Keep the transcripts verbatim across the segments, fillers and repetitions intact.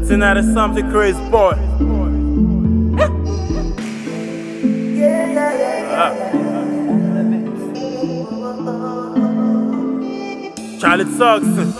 Sitting at a something crazy boy. uh. Charlie Tuxton.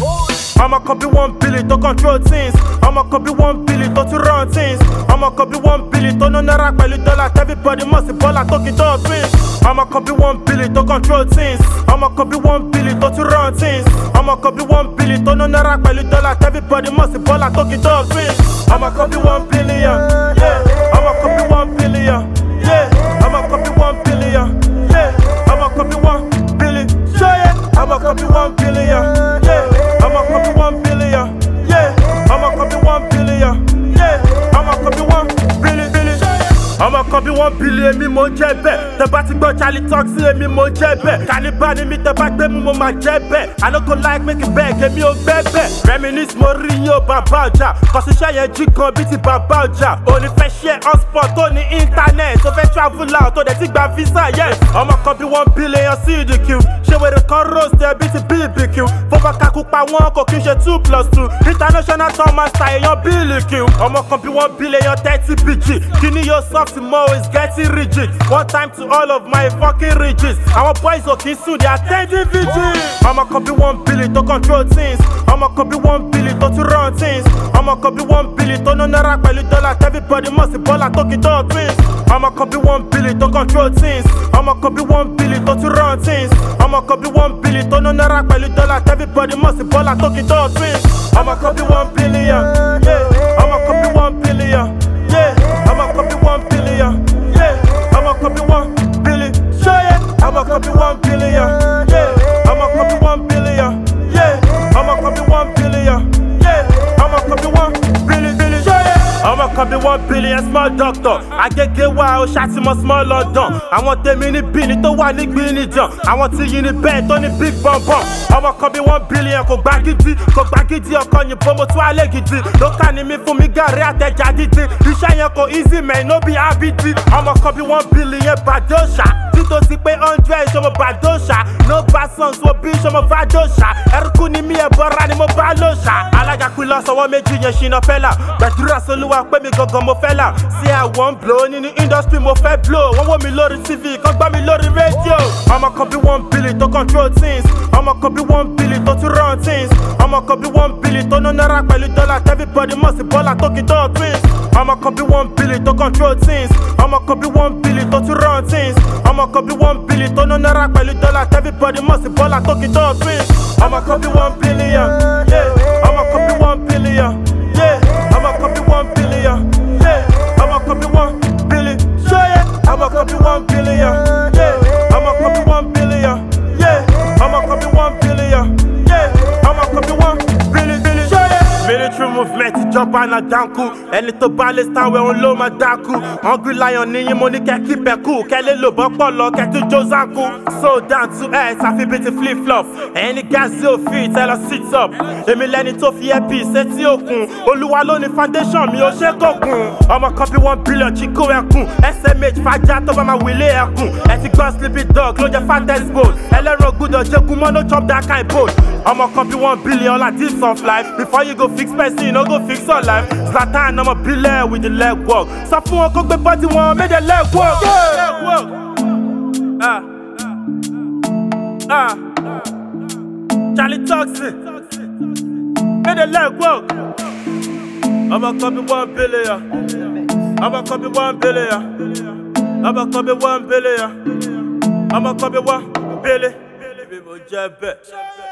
I'ma copy one billy to control things. I'ma copy one billy to to run things. I'ma copy one billy to no naira pẹ̀lú dollar. Everybody must be baller talking to twins. I'ma copy one billy to control things. I'ma copy one billy to to run things. I'ma copy one billy to no naira pẹ̀lú dollar. Everybody must be baller talking to twins. I'ma copy one billion. Yeah. I'ma copy one billion. Yeah. I'ma copy one billion. Yeah. I'ma copy one billion. Show ya. I'ma copy one billion. Yeah. I'ma copy one billion, yeah. I'ma copy one billion, yeah. I'ma copy one billion, billion. I'ma copy one billion, mi mo jẹ bẹ́ẹ̀. Tẹ́ bá ti gbọ́ Charlie Tuxton, èmi mo jẹ bẹ́ẹ̀. Kàníbà ni mi tẹ́ bá gbé mu mo máa jẹ bẹ́ẹ̀. I no go like make it beg, èmi ò gbẹ́ bẹ́ẹ̀. Reminisce mo rí yín ó bàbá ọjà. Kọ̀síṣẹ́ yẹn jí kan bí ti bàbá ọjà. Òní fẹ́ share hotspot tó ní internet. Tó fẹ́ travel out tó dẹ̀ ti gba visa, yes. I'ma copy one billion C D Q. Ṣé wèrè kan roast ẹ bí ti B B Q? Fọ́fọ́ kakú pa wọ́n kò kí n ṣe two plus two. International tour master èèyàn Billy Q. Ọmọ kan bí one billion thirty B G. Kíní yóò soft mo is getting rigid. One time to all of my fucking riches. Àwọn boys ò kí sùn they attending V G. Ọmọ kan bí one billion to control things. Ọmọ kan bí one billion to to run things. Ọmọ kan bí one billion to no naira pẹ̀lú dollar. Everybody must be baller talking to twins. Ọmọ kan bí one billion to control things. Ọmọ kan bí one billion to to run things. I'ma copy one billion to no naira pẹ̀lú dollar. Everybody must be baller talking to twins. I'ma copy one billion, yeah. I'ma copy one billion, yeah. I'ma copy one billion, yeah. I'ma copy one billion, show ya. I'ma copy one billion, yeah. I'ma copy one billion, yeah. I'ma copy one billion, yeah. I'ma copy one billion, billion, show ya. I'ma copy one billion small doctor. Agége wa o ṣáàtì mọ small London. Àwọn tèmi ní bí ní tó wà ní gbìnìjàn. Àwọn tí yìí ní bẹ́ẹ̀ tó ní big bonbon. Ọmọ kan bí one billion kò gbá gidi. Kò gbá gidi ọkọ yìnbọn mo tún alẹ́ gidi. Lókà ni mi fún mi gàrí àtẹ̀já dídí. Iṣẹ́ yẹn kò easy man no be abidi. Ọmọ kan bí one billion bàdóṣà. Títòsí pé hundred ṣọmọ bàdóṣà. No bad songs wo bí ṣọmọ bàdóṣà. Ẹrúkú ni mi ẹ̀bọra ni mo bá lóṣà. Alága pín lọ sọwọ́ méjì yẹn ṣìnà fẹ́lá. Gbàdúrà sólúwa pé mi gangan mo fẹ́ là. Sí àwọn blow nínú industry mo fẹ́ blow. Wọ́n wò mí lórí T V kan gbá mi lórí rédíò. Ọmọ kan bí one billion to control things. Ọmọ kan bí one billion to to run things. Ọmọ kan bí one billion to no naira pẹ̀lú dollar. Everybody must be baller talking to twins. Ọmọ kan bí one billion to control things. Ọmọ kan bí one billion to to run things. Ọmọ kan bí one billion to no naira pẹ̀lú dollar. Everybody must be baller talking to twins. Ọmọ kan bí one billion, yeah. Ọmọ kan bí one billion, yeah. Ọmọ kan bí one billion, yeah. Ọmọ kan bí one billion, show ya. Ọmọ kan bí one billion, yeah. Ọmọ kan bí one billion, yeah. I'ma copy one billion, yeah. I'ma copy one billion, billion, show ya. Military movement ìjọba náà dánkù. Ẹni tó bá lè sáwẹ̀ òun ló máa dákú. Hungry lion níyìn mo ní kẹ́ keep ẹ̀ cool. Kẹ́lẹ́ lò bọ́ pọ̀ lọ kẹ́tù jó zánkù. So down to earth àfi bí ti flip flop. Ẹni gáàsì òfin tẹ́ lọ sit up. Èmi lẹni tó fi earpiece sétí òkun. Olúwa ló ní foundation mi ò ṣe gògùn. Ọmọ copy one billion chico ẹkùn. S M H fàájà tó bá máa wílé ẹkùn. Ẹ ti gbọ́ sleepy dog ló jẹ́ fattest bowl. Ẹlẹ́rọ gbúdọ̀ jẹ́gun mọ́ no chop that kind bowl. I'ma copy one billion like tips of life. Before you go fix person, no go fix your life. Zlatan, I'm a billion with the leg work. So fún wọn kó gbé body wọn, make the leg work. Yeah. Leg work. Ah. Ah. Charlie Tuxton. Make the leg work. I'ma copy one billion. I'ma copy one billion. I'ma copy one billion. I'ma copy one billion. Baby, mo jẹ bẹ́ẹ̀.